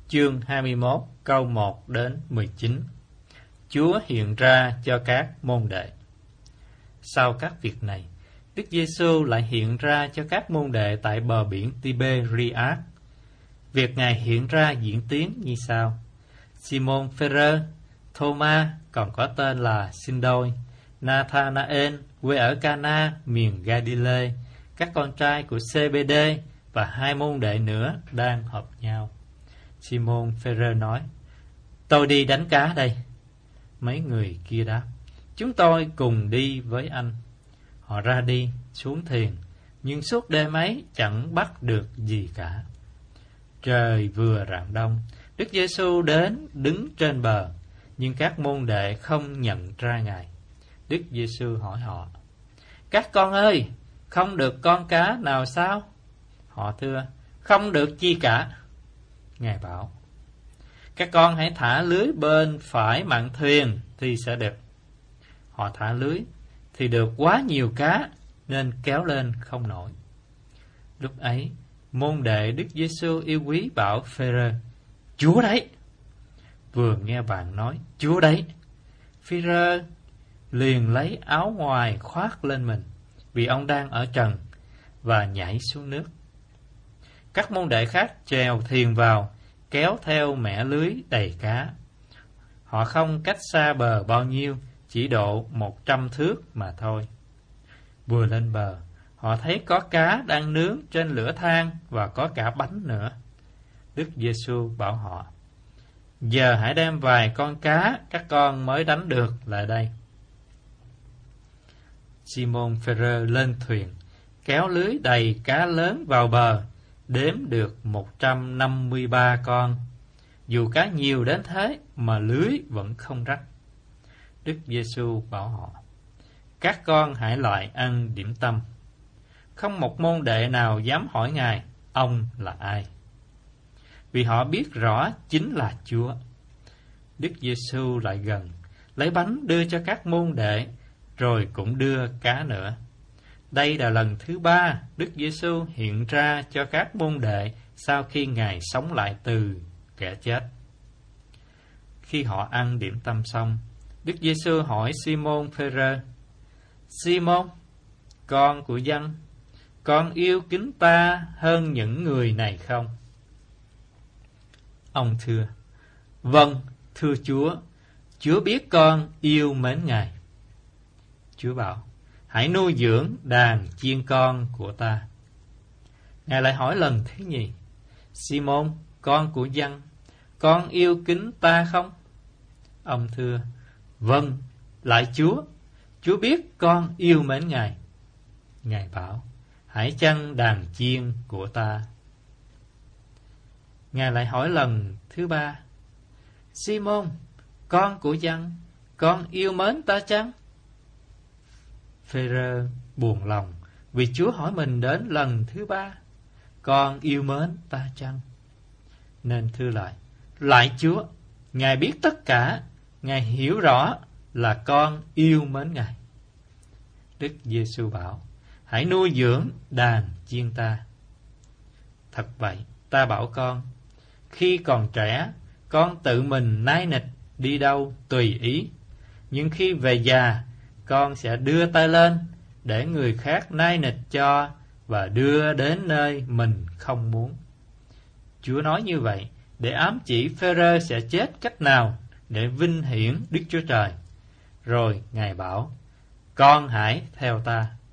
chương 21 câu 1 đến 19. Chúa hiện ra cho các môn đệ. Sau các việc này, Đức Giêsu lại hiện ra cho các môn đệ tại bờ biển Tiberias. Việc Ngài hiện ra diễn tiến như sau: Simon Phêrô, Thôma còn có tên là Sinh-đôi, Nathanael quê ở Cana miền Ga-li-lê, các con trai của Zê-bê-đê và 2 môn đệ nữa đang họp nhau. Simon Phêrô nói: Tôi đi đánh cá đây. Mấy người kia đáp: Chúng tôi cùng đi với anh. Họ ra đi xuống thuyền, nhưng suốt đêm ấy chẳng bắt được gì cả. Trời vừa rạng đông, Đức Giêsu đến đứng trên bờ, nhưng các môn đệ không nhận ra Ngài. Đức Giêsu hỏi họ: Các con ơi, không được con cá nào sao? Họ thưa: Không được chi cả. Ngài bảo: Các con hãy thả lưới bên phải mạn thuyền thì sẽ được. Họ thả lưới thì được quá nhiều cá nên kéo lên không nổi. Lúc ấy, môn đệ Đức Giêsu yêu quý bảo Phêrô: Chúa đấy! Vừa nghe bạn nói Chúa đấy, Phêrô liền lấy áo ngoài khoác lên mình, vì ông đang ở trần, và nhảy xuống nước. Các môn đệ khác chèo thuyền vào, kéo theo mẻ lưới đầy cá. Họ không cách xa bờ bao nhiêu, chỉ độ 100 thước mà thôi. Vừa lên bờ, họ thấy có cá đang nướng trên lửa than và có cả bánh nữa. Đức Giêsu bảo họ: Giờ hãy đem vài con cá các con mới đánh được lại đây. Simon Phêrô lên thuyền, kéo lưới đầy cá lớn vào bờ, đếm được 153 con. Dù cá nhiều đến thế mà lưới vẫn không rách. Đức Giêsu bảo họ: Các con hãy lại ăn điểm tâm. Không một môn đệ nào dám hỏi Ngài: Ông là ai? Vì họ biết rõ chính là Chúa. Đức Giêsu lại gần, lấy bánh đưa cho các môn đệ, rồi cũng đưa cá nữa. Đây là lần thứ 3 Đức Giêsu hiện ra cho các môn đệ sau khi Ngài sống lại từ kẻ chết. Khi họ ăn điểm tâm xong, Đức Giêsu hỏi Simon Phêrô: Simon, con của dân, con yêu kính ta hơn những người này không? Ông thưa: Vâng, thưa Chúa, Chúa biết con yêu mến Ngài. Chúa bảo: Hãy nuôi dưỡng đàn chiên con của ta. Ngài lại hỏi lần thứ nhì: Simon, con của dân, con yêu kính ta không? Ông thưa: Vâng, lại Chúa, Chúa biết con yêu mến Ngài. Ngài bảo: Hãy chăn đàn chiên của ta. Ngài lại hỏi lần thứ 3: Simon, con của dân, con yêu mến ta chăng? Phêrô buồn lòng vì Chúa hỏi mình đến lần thứ 3: Con yêu mến ta chăng? Nên thưa lại: Lại Chúa, Ngài biết tất cả, Ngài hiểu rõ là con yêu mến Ngài. Đức Giêsu bảo: Hãy nuôi dưỡng đàn chiên ta. Thật vậy, ta bảo con, khi còn trẻ, con tự mình nai nịch đi đâu tùy ý, nhưng khi về già, con sẽ đưa tay lên để người khác nai nịch cho và đưa đến nơi mình không muốn. Chúa nói như vậy để ám chỉ Phêrô sẽ chết cách nào để vinh hiển Đức Chúa Trời. Rồi Ngài bảo: Con hãy theo ta.